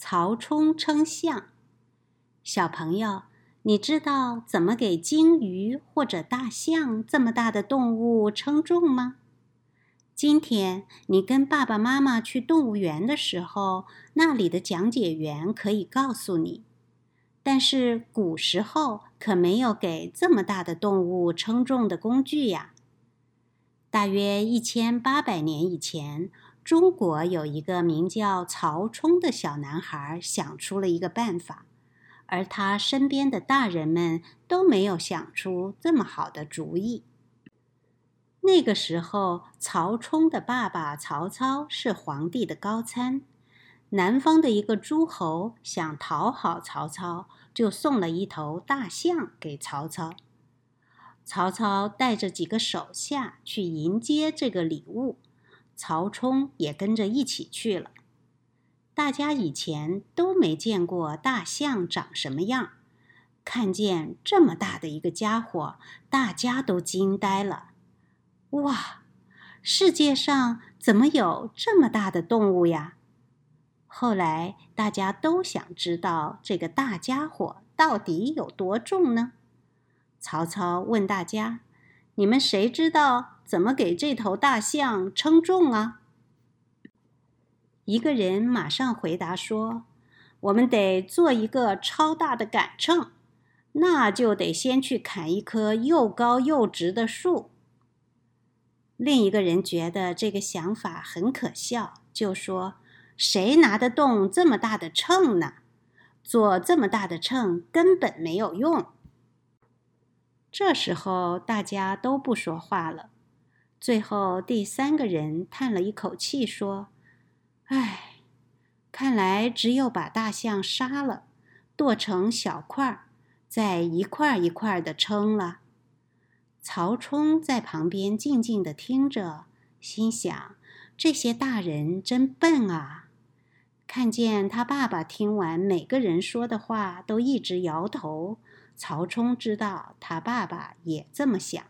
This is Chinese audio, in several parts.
曹冲称象。小朋友，你知道怎么给鲸鱼或者大象这么大的动物称重吗？今天你跟爸爸妈妈去动物园的时候，那里的讲解员可以告诉你。但是古时候可没有给这么大的动物称重的工具呀。大约1800年以前，中国有一个名叫曹冲的小男孩想出了一个办法，而他身边的大人们都没有想出这么好的主意。那个时候，曹冲的爸爸曹操是皇帝的高参，南方的一个诸侯想讨好曹操，就送了一头大象给曹操。曹操带着几个手下去迎接这个礼物，曹冲也跟着一起去了。大家以前都没见过大象长什么样，看见这么大的一个家伙，大家都惊呆了。哇，世界上怎么有这么大的动物呀？后来大家都想知道这个大家伙到底有多重呢？曹操问大家：“你们谁知道怎么给这头大象称重啊？”一个人马上回答说：“我们得做一个超大的杆秤，那就得先去砍一棵又高又直的树。”另一个人觉得这个想法很可笑，就说：“谁拿得动这么大的秤呢？做这么大的秤根本没有用。”这时候大家都不说话了。最后第三个人叹了一口气说：“唉，看来只有把大象杀了，剁成小块，再一块一块地称了。”曹冲在旁边静静地听着，心想：这些大人真笨啊！看见他爸爸听完每个人说的话都一直摇头，曹冲知道他爸爸也这么想。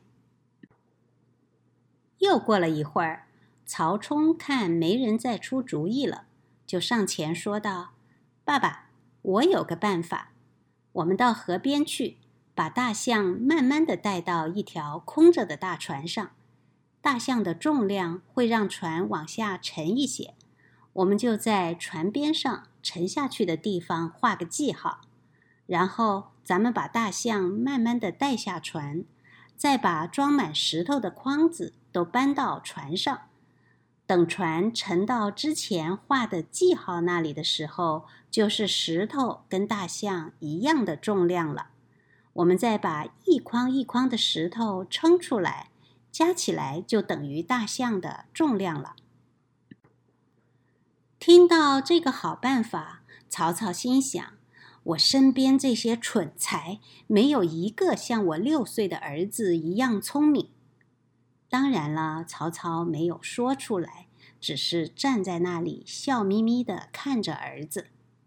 又过了一会儿，曹冲看没人再出主意了，就上前说道：“爸爸，我有个办法，我们到河边去，把大象慢慢地带到一条空着的大船上。大象的重量会让船往下沉一些，我们就在船边上沉下去的地方画个记号，然后咱们把大象慢慢地带下船，再把装满石头的筐子都搬到船上。等船沉到之前画的记号那里的时候，就是石头跟大象一样的重量了。我们再把一筐一筐的石头称出来，加起来就等于大象的重量了。”听到这个好办法，曹操心想：我身边这些蠢材，没有一个像我6岁的儿子一样聪明。当然了，曹操没有说出来，只是站在那里笑眯眯地看着儿子。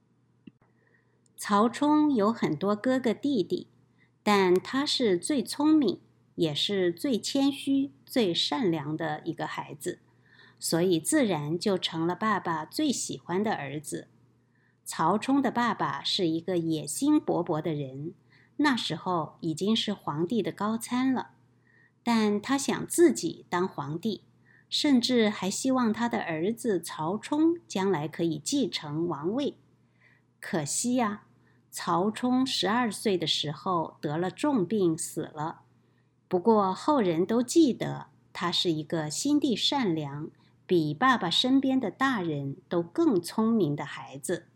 曹冲有很多哥哥弟弟，但他是最聪明，也是最谦虚、最善良的一个孩子，所以自然就成了爸爸最喜欢的儿子。曹冲的爸爸是一个野心勃勃的人，那时候已经是皇帝的高参了，但他想自己当皇帝，甚至还希望他的儿子曹冲将来可以继承王位。可惜呀，曹冲12岁的时候得了重病死了。不过后人都记得他是一个心地善良，比爸爸身边的大人都更聪明的孩子。